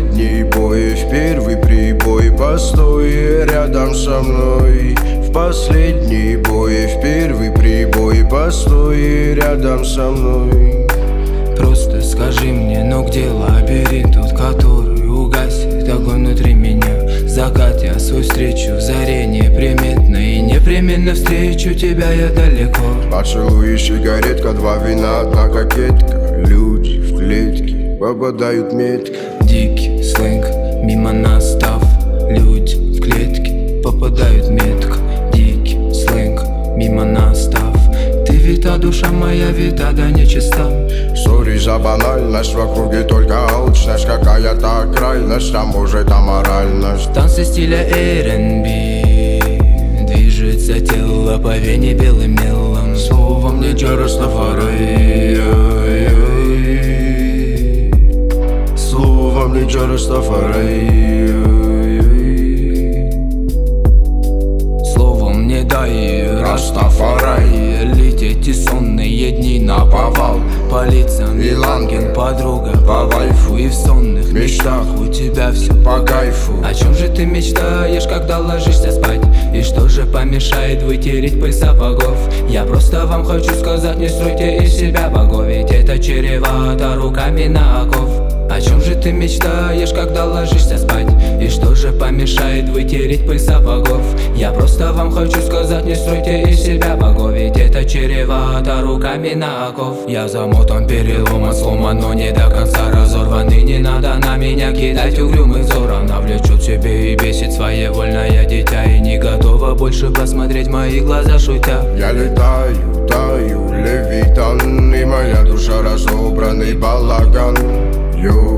последний бой, в первый прибой постой рядом со мной. В последний бой, в первый прибой постой рядом со мной. Просто скажи мне, ну где лабиринт тот, который угасит огонь внутри меня? Закат я свой встречу в заре неприметно, и непременно встречу тебя я далеко. Поцелуй и сигаретка, два вина, одна кокетка. Люди в клетке попадают метко. Дикий сленг, мимо нас став. Люди в клетке попадают метко. Дикий сленг, мимо нас став. Ты вита, душа моя вита, да нечиста. Сори за банальность, в округе только алчность. Какая-то крайность, а может аморальность. Танцы стиля R&B, движется тело по вене белым мелом. Словом не Растафари, словом не Растафари. Словом не дай Растафарай. Лететь и сонные дни наповал. По лицам Вилангин, подруга по вайфу. И в сонных мечтах у тебя все По кайфу. О чем же ты мечтаешь, когда ложишься спать? И что же помешает вытереть пыль сапогов? Я просто вам хочу сказать, не стройте из себя богов, ведь это чревато руками на оков. О чем же ты мечтаешь, когда ложишься спать? И что же помешает вытереть пыль сапогов? Я просто вам хочу сказать, не стройте из себя богов, ведь это чревато руками на оков. Я замотан, переломан, сломан, но не до конца разорван. И не надо на меня кидать угрюмый взор. Она влечет себе и бесит своевольное дитя, и не готова больше посмотреть в мои глаза, шутя. Я летаю, таю, левитан, и моя душа разобранный балаган.